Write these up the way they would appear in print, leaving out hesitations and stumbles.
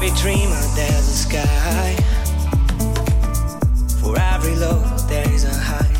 every dreamer there's a sky. For every low there is a high.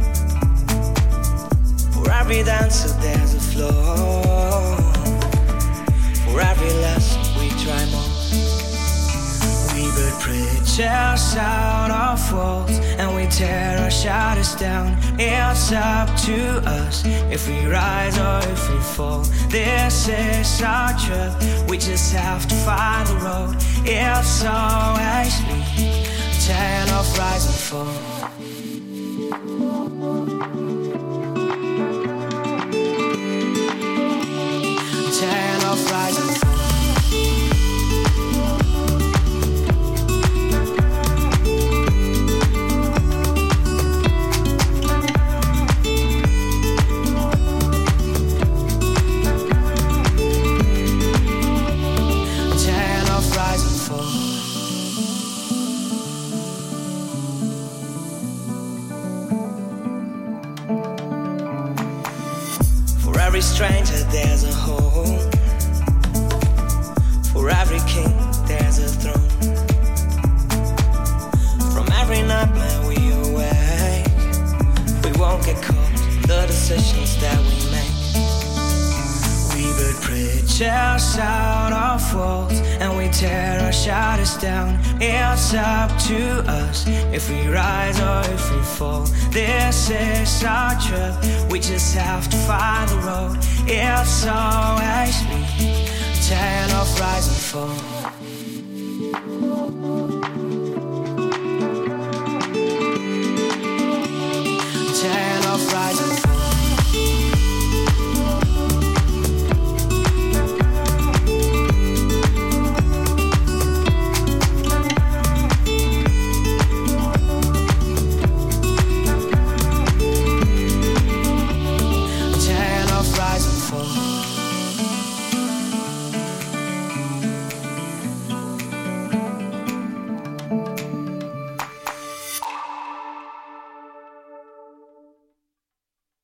For every dancer there's a flow. For every lesson we try more. We build bridges out of walls, and we tear our shadows down. It's up to us if we rise or if we fall. This is our truth, we just have to find the road. It's always me, tale of rise and fall. Tale of rise and fall. For every stranger there's a home. For every king there's a throne. From every nightmare we awake, we won't get caught in the decisions that we make. We build bridges out of walls, and we tear our shadows down. It's up to us if we rise or if we fall. This is our truth, we just have to find the road. It's always me, tale of rise and fall.